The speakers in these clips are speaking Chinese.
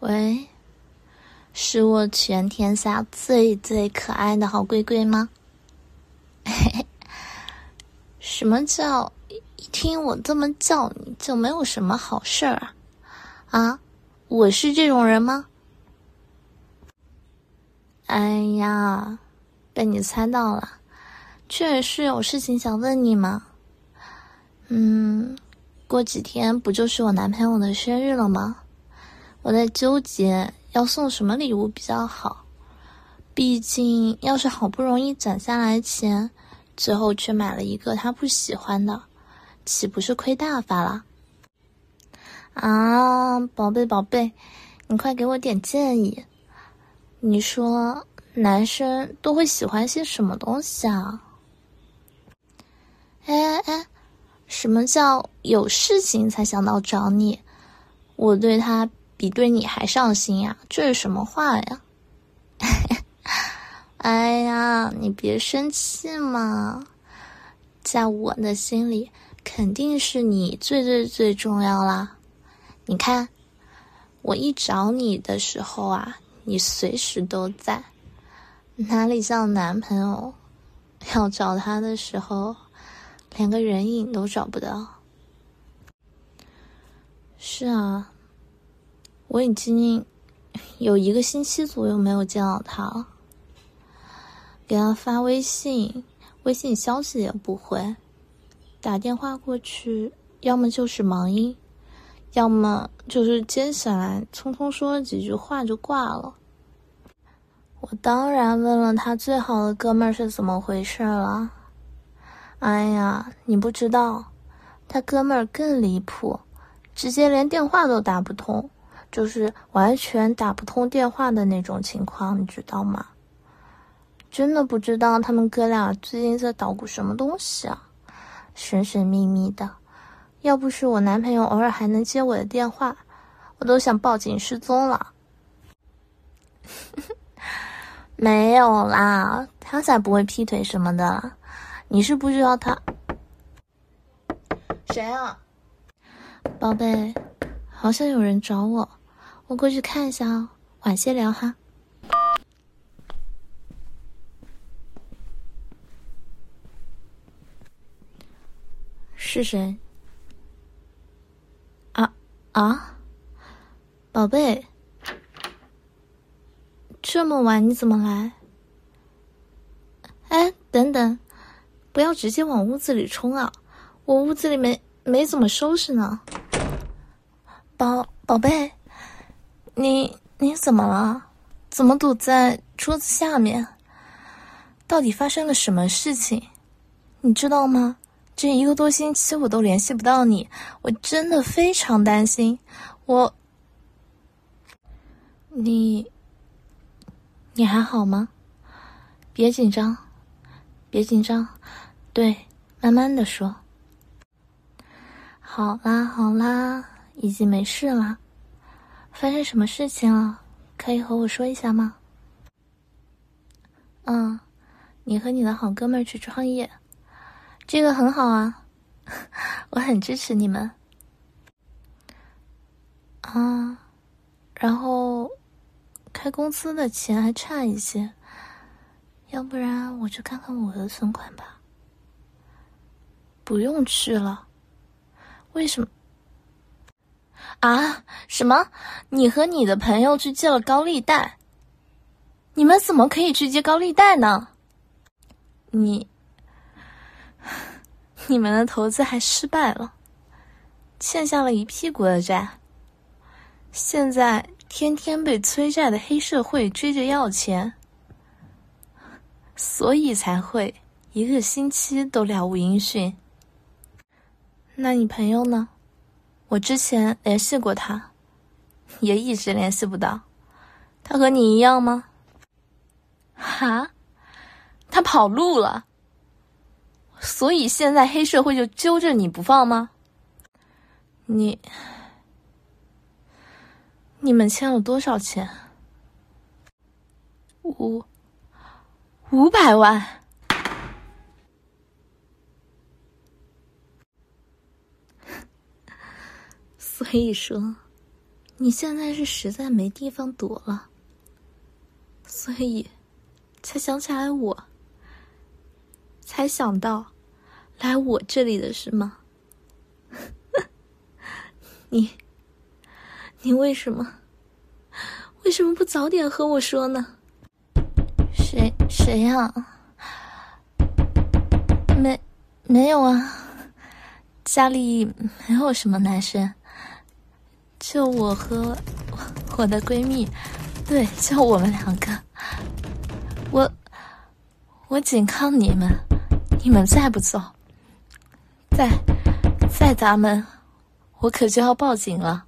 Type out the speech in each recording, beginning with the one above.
喂，是我全天下最最可爱的好龟龟吗？什么叫一听我这么叫你就没有什么好事儿啊？啊，我是这种人吗？哎呀，被你猜到了，确实是有事情想问你嘛。过几天不就是我男朋友的生日了吗？我在纠结要送什么礼物比较好，毕竟要是好不容易攒下来钱，最后却买了一个他不喜欢的，岂不是亏大发了？啊，宝贝宝贝，你快给我点建议。你说男生都会喜欢些什么东西啊？哎，什么叫有事情才想到找你？我对他比对你还上心呀，这是什么话呀？哎呀，你别生气嘛，在我的心里肯定是你最最最重要啦。你看，我一找你的时候啊，你随时都在，哪里像男朋友，要找他的时候连个人影都找不到。是啊，我已经有1个星期左右没有见到他了，给他发微信消息也不回，打电话过去要么就是忙音，要么就是接下来匆匆说了几句话就挂了。我当然问了他最好的哥们儿是怎么回事了。哎呀，你不知道，他哥们儿更离谱，直接连电话都打不通，就是完全打不通电话的那种情况，你知道吗？真的不知道他们哥俩最近在捣鼓什么东西啊，神神秘秘的。要不是我男朋友偶尔还能接我的电话，我都想报警失踪了。没有啦，他才不会劈腿什么的。你是不知道他。谁啊？宝贝，好像有人找我，我过去看一下哦，晚些聊哈。是谁？啊，宝贝，这么晚你怎么来？哎，等等，不要直接往屋子里冲啊，我屋子里没怎么收拾呢。宝贝，你怎么了？怎么躲在桌子下面？到底发生了什么事情？你知道吗？这1个多星期我都联系不到你，我真的非常担心。你还好吗？别紧张，对，慢慢的说。好啦，已经没事了。发生什么事情了？可以和我说一下吗？你和你的好哥们儿去创业，这个很好啊，我很支持你们。然后开公司的钱还差一些，要不然我去看看我的存款吧。不用去了。为什么？啊？什么？你和你的朋友去借了高利贷？你们怎么可以去借高利贷呢？你们的投资还失败了，欠下了一屁股的债，现在天天被催债的黑社会追着要钱，所以才会1个星期都了无音讯。那你朋友呢？我之前联系过他，也一直联系不到。他和你一样吗？哈？他跑路了，所以现在黑社会就揪着你不放吗？你们欠了多少钱？500万。所以说， 你现在是实在没地方躲了，所以才想起来我，才想到来我这里的是吗？你为什么不早点和我说呢？谁呀？没有啊，家里没有什么男生，就我和我的闺蜜，对，就我们2个。我警告你们再不走，再砸门，我可就要报警了。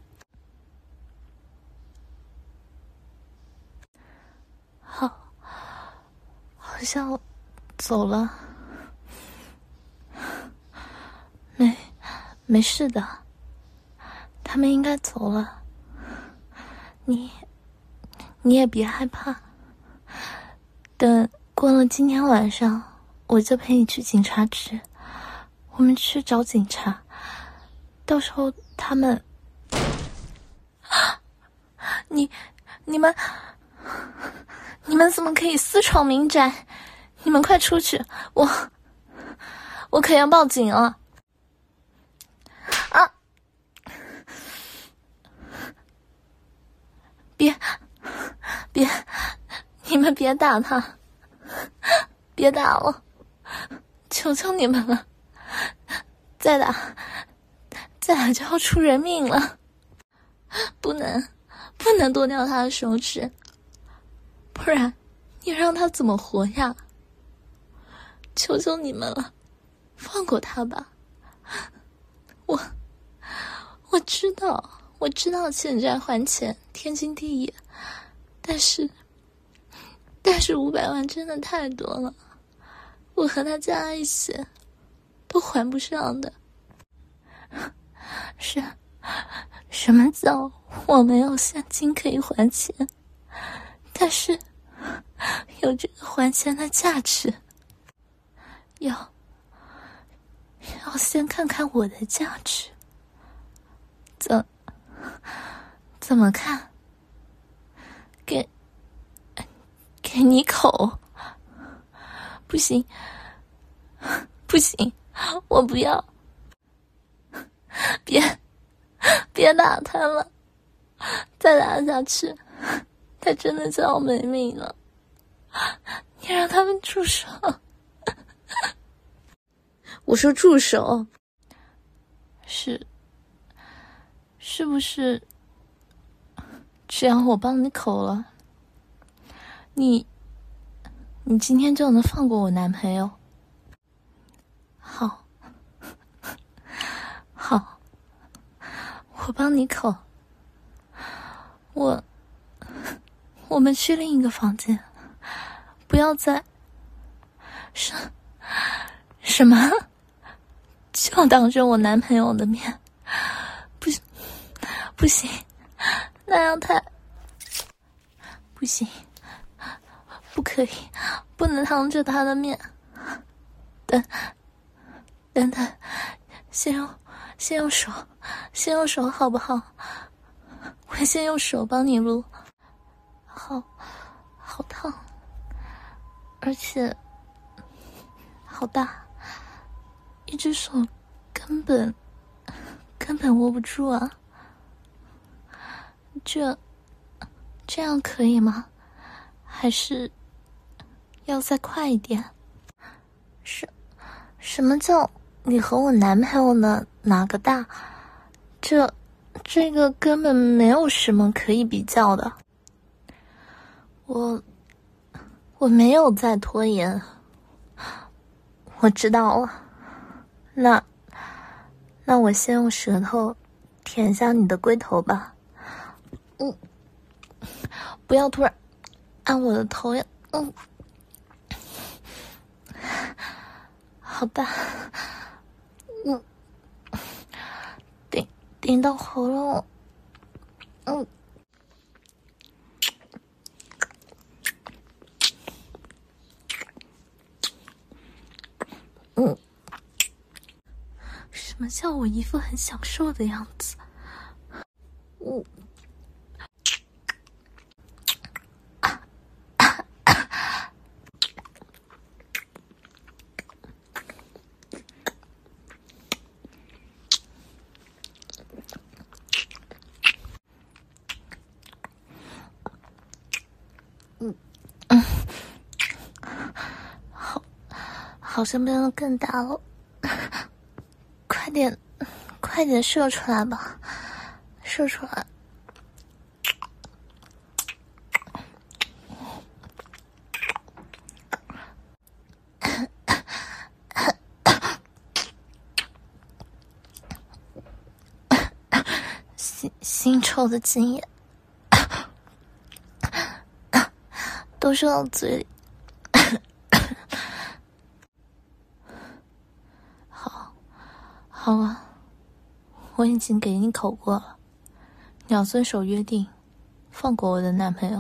好像走了，没事的，他们应该走了。你也别害怕，等过了今天晚上，我就陪你去警察局，我们去找警察，到时候他们，你们怎么可以私闯民宅？你们快出去，我可要报警了！啊！别，你们别打他，别打了，求求你们了，再打就要出人命了，不能剁掉他的手指，不然你让他怎么活呀？求求你们了，放过他吧。我知道欠债还钱天经地义，但是500万真的太多了，我和他加在一起都还不上的。什么叫我没有现金可以还钱，但是有这个还钱的价值？要先看看我的价值。怎么看？给你口？不行，我不要！别打他了，再打下去，他真的就要没命了。你让他们住手！我说住手！是不是只要我帮你口了，你今天就能放过我男朋友？好，我帮你口。我们去另一个房间，不要再什么就当着我男朋友的面，不行，那样太不行，不可以，不能当着他的面。等，先用手好不好？我先用手帮你撸，好烫，而且好大，一只手根本握不住啊。这样可以吗？还是要再快一点？什么叫你和我男朋友的哪个大？这个根本没有什么可以比较的。我没有在拖延。我知道了。那我先用舌头舔一下你的龟头吧。不要突然按我的头呀。好大。顶到喉咙。什么叫我一副很享受的样子？ 好像变得更大了，快点射出来吧，射出来。腥臭的精液都射到嘴里。好了，我已经给你口过了，你要遵守约定，放过我的男朋友。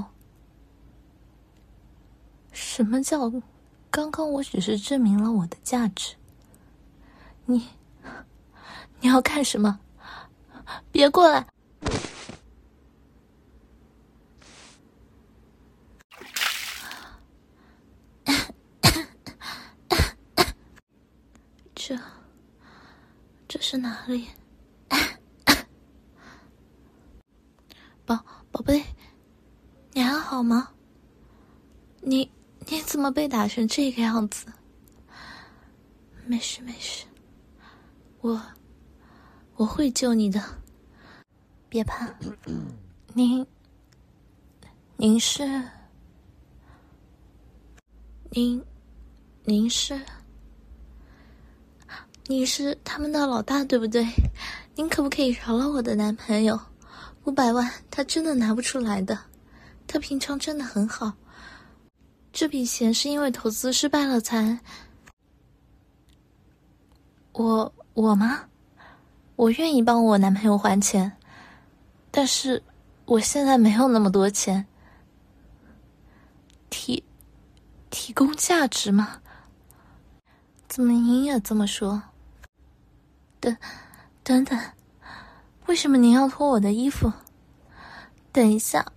什么叫刚刚我只是证明了我的价值？你要干什么？别过来！这是哪里？宝贝，你还好吗？你怎么被打成这个样子？没事，我会救你的，别怕。您是他们的老大对不对？您可不可以饶了我的男朋友？500万他真的拿不出来的，他平常真的很好，这笔钱是因为投资失败了才……我吗？我愿意帮我男朋友还钱，但是我现在没有那么多钱。提供价值吗？怎么您也这么说？等等，为什么您要脱我的衣服？等一下，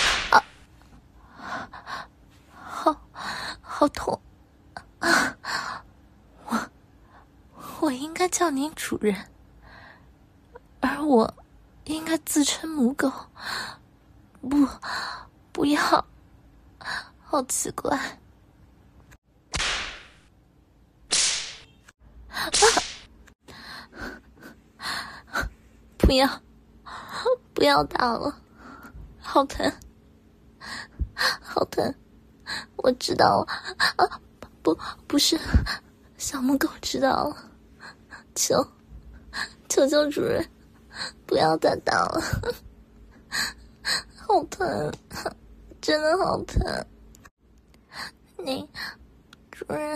好痛啊！我应该叫您主人，而我应该自称母狗。不要，好奇怪。不要打了，好疼，我知道了啊，不是，小母狗知道了，求主人，不要再打了，好疼，真的好疼。主人，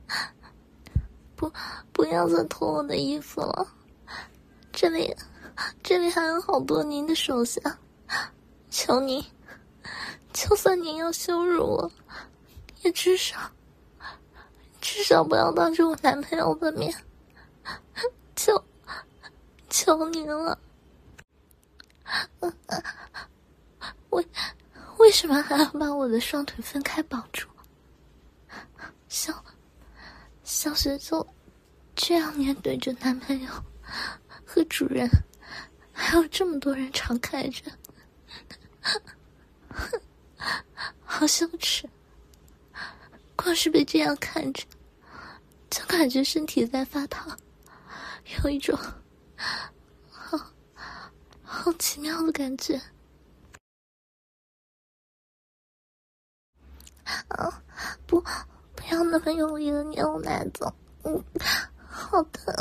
不要再脱我的衣服了，这里还有好多您的手下，求您，就算您要羞辱我，也至少不要当着我男朋友的面，求您了。为什么还要把我的双腿分开绑住？小雪就这样面对着男朋友和主人，还有这么多人常看着，好羞耻。光是被这样看着，就感觉身体在发烫，有一种好奇妙的感觉。不要那么用力的捏我奶子，好疼，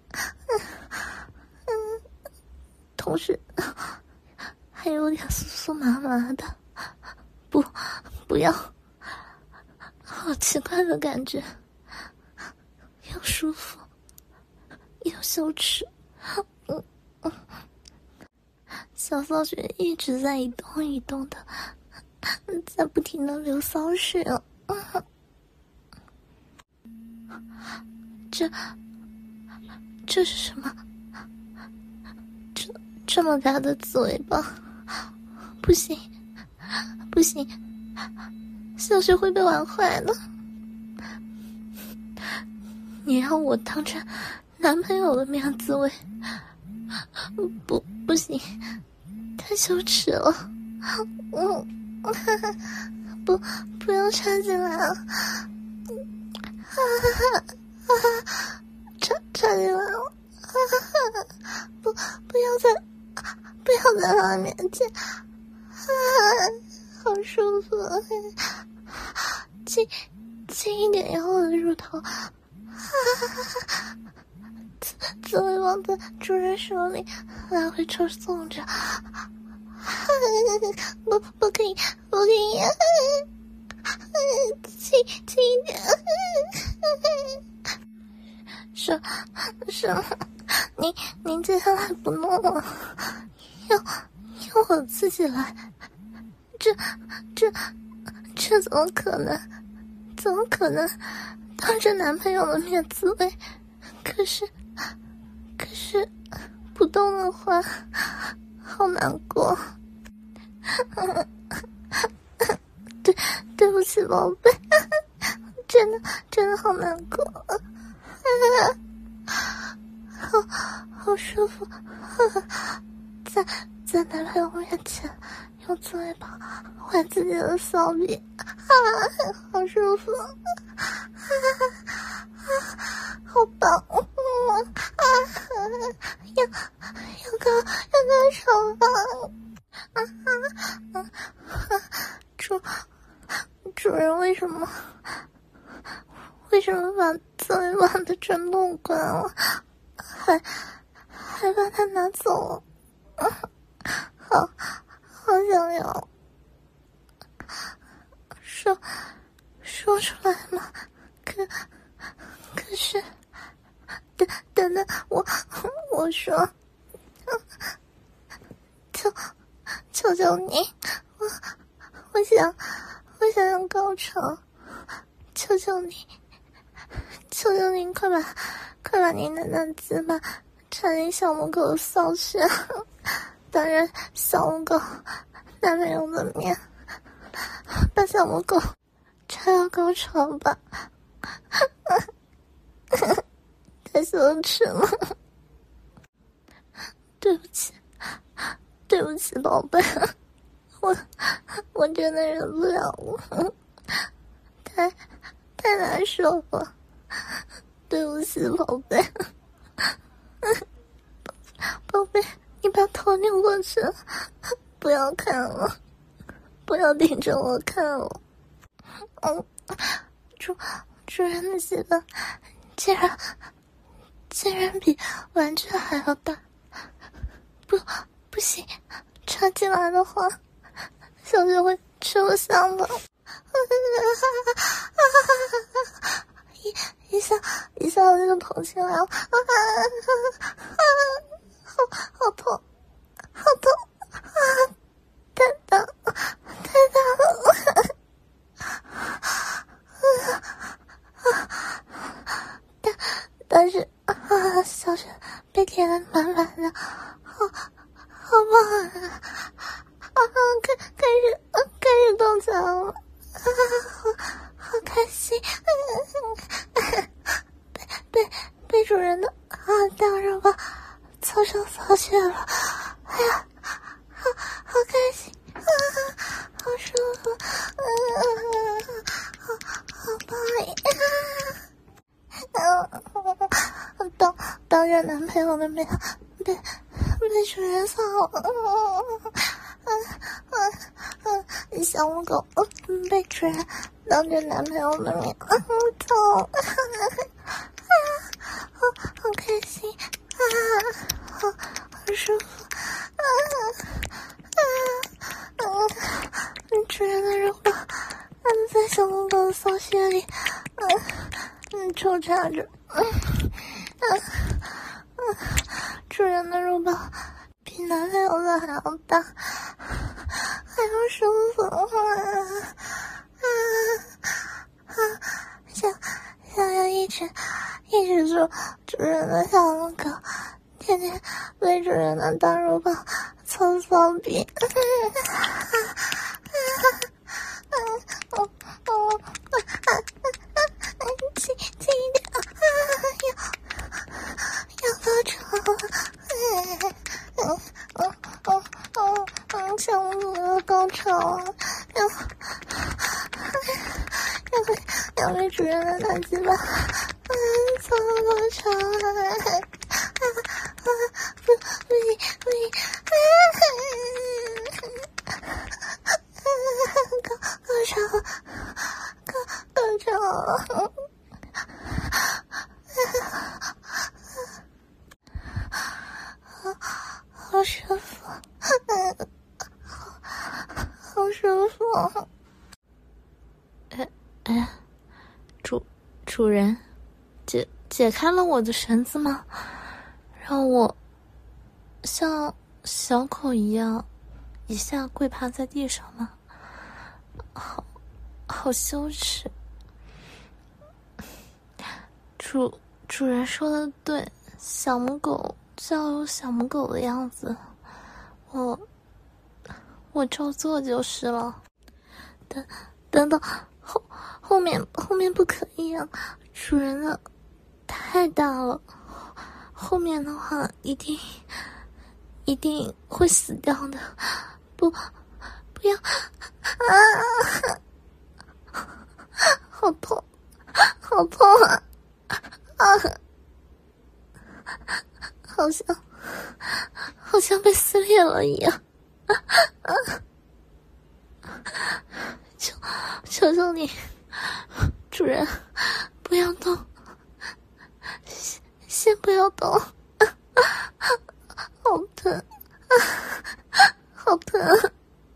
同时还有点酥酥麻麻的，不要，好奇怪的感觉，又舒服又羞耻。小骚穴一直在一动一动的，在不停的流骚水。这是什么？这么大的嘴巴，不行，小雪会被玩坏的。你让我当着男朋友的面自慰，不行，太羞耻了。不要插进来啊！ 插进来了，不要在他面前，好舒服，轻一点以后的乳头，自慰往在主人手里来回抽送着，不可以，轻一点，是，您接下来不弄了，要我自己来，这怎么可能？当着男朋友的面自慰？可是不动的话，好难过。对不起，宝贝，真的好难过。好舒服，在男朋友面前用嘴巴换自己的骚逼，好舒服，好棒，要高潮了，主人为什么把自慰棒的震动关了，还把它拿走了？好想要，说出来嘛？可是，等我说，求你，我想要高潮，求你快把你的那鸡巴插进小母狗的骚穴，当然小母狗男朋友的面，把小母狗插到高潮吧，太羞耻了，对不起宝贝，我真的忍不了了，太难受了，对不起宝贝，宝贝，你把头扭过去，不要看了，不要盯着我看了。主人的鸡巴竟然比玩具还要大，不行，插进来的话，小姐会抽象的。一下我就捅进来了，好痛，太大了，但是小雪被填得满满的，好棒啊！开始动起来了，好开心，被主人的大肉包操上骚穴了，哎呀，好开心，好舒服，好棒！当着男朋友的面被主人操了，小母狗被主人当着男朋友的面操，好开心，好舒服，主人的肉包在小母狗的骚穴里抽插着，主人的肉包比男朋友的还要大，还要舒服，想要一直做主人的小母狗，天天被主人的大肉包操骚逼，轻一点，要高潮了，小母狗要高潮了，要被主人的大鸡巴，操我操！不行，高潮，高潮！好舒服，好舒服。主人，解开了我的绳子吗？让我像小狗一样一下跪趴在地上吗？好羞耻。主人说的对，小母狗就要有小母狗的样子，我照做就是了。等等，后面不可以啊！主人的太大了，后面的话一定会死掉的。不要啊！好痛啊！好像被撕裂了一样。求求你，主人，不要动，先不要动，好疼，好疼，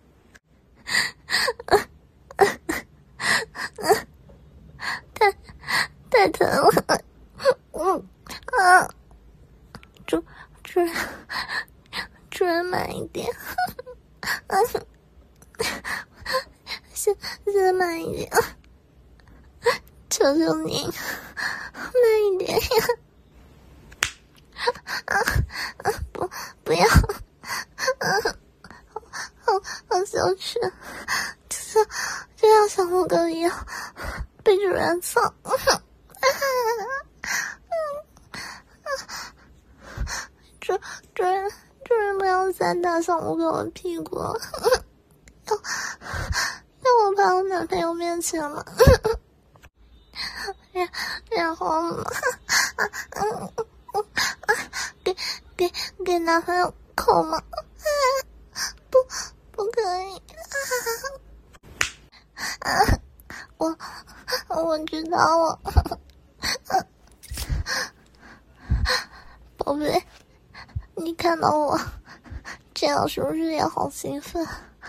太疼了，主人慢一点，先慢一点，求求你，慢一点呀！不要，好羞耻，就像小母狗一样被主人操。主人不要再打小母狗的屁股了，要我跑我男朋友面前了，然后给男朋友口吗？不可以我知道了，宝贝，你看到我这样是不是也好兴奋？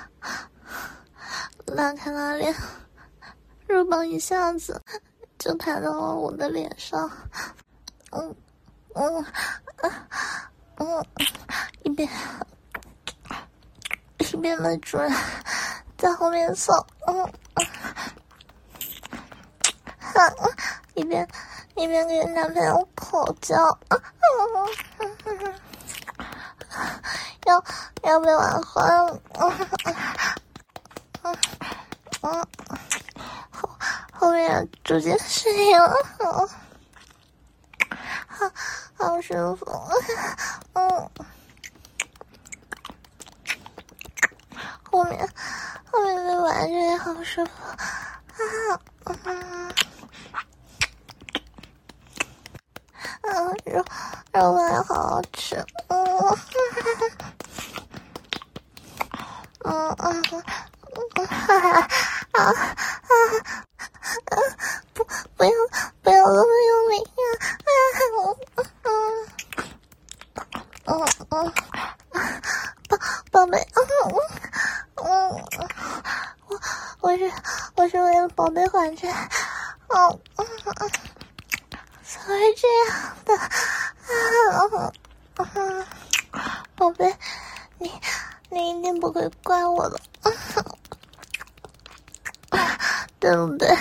拉开拉链，肉棒一下子就拍到了我的脸上，一边的主人在后面搜，一边给男朋友口交，要被玩坏了，后面逐渐适应了，好舒服，后面被玩着也好舒服，肉也好好吃，不要那么用力宝贝，我是为了宝贝还债，才会这样的，宝贝，你一定不会怪我的，对不对？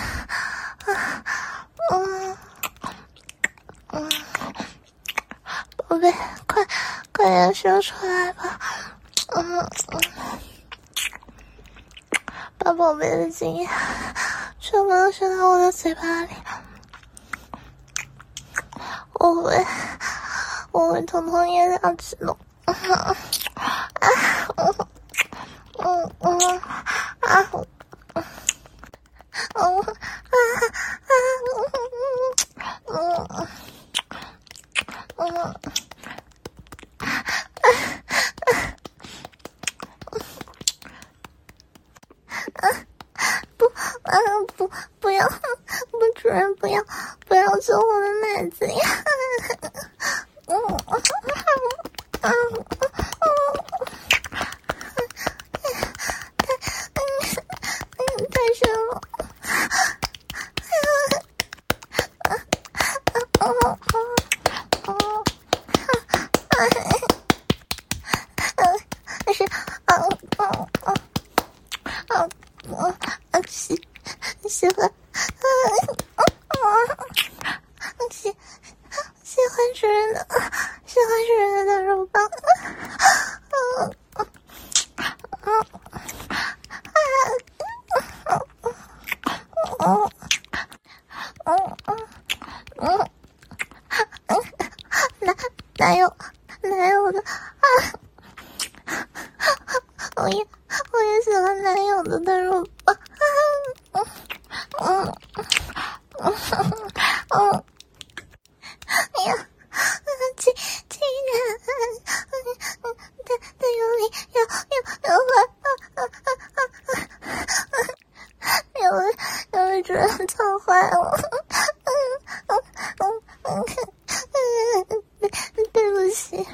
宝贝，快点说出来吧，把宝贝的经验全部都说到我的嘴巴里，我会通通咽下去的， 不要，主人不要揪我的奶子呀！太深了！喜欢主人的大肉棒，哪有的我也喜欢男友的大肉棒。哎呀，轻点，太用力，要被主人操坏了。对不起，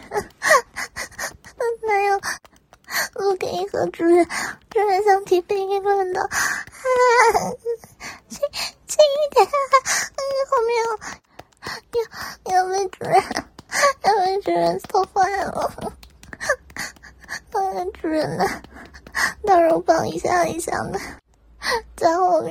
男友不可以和主人相提并论的。轻一点，后面要被主人操坏了。主人的大肉棒一下一下的在后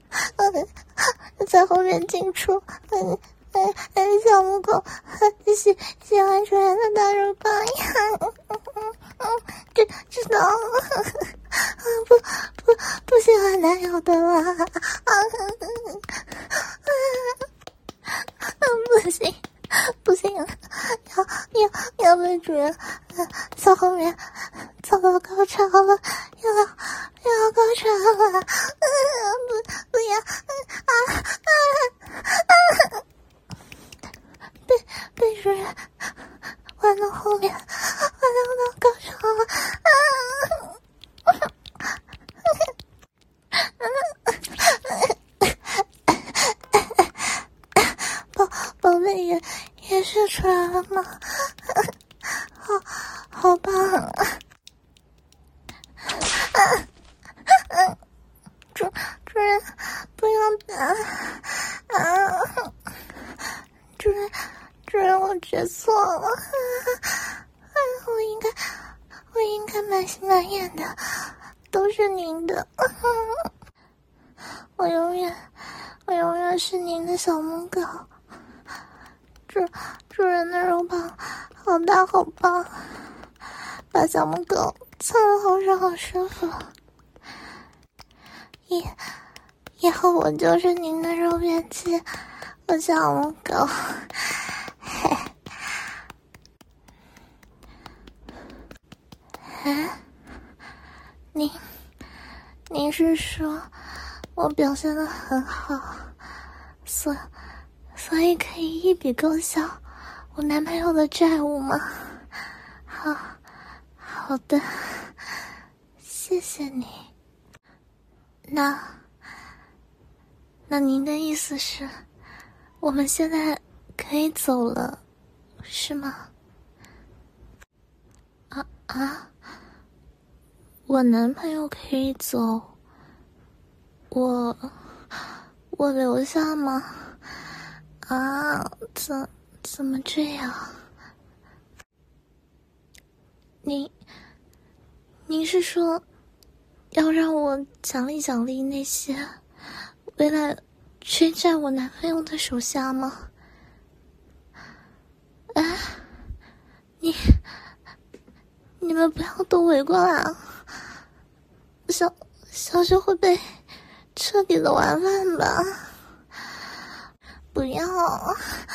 面进出，小母狗喜欢主人的大肉棒呀。知道了。不喜欢男友的啦。不行，要被主人在后面操到高潮了，要高潮了。不要被主人玩到后面，玩到高潮了。宝贝也射出来了吗？好棒啊！主人不要打主人我觉错了。我应该满心满眼的都是您的。我永远是您的小母狗。主人的肉棒好大好棒，把小母狗操得好爽好舒服。以后我就是您的肉便器和小母狗。您是说我表现得很好，所以可以一笔勾销我男朋友的债务吗？好的，谢谢你。那您的意思是，我们现在可以走了，是吗？我男朋友可以走，我留下吗？怎么这样？您是说要让我奖励那些为了追债我男朋友的手下吗？你们不要都围过来啊！小雪会被彻底的玩烂吧？不要，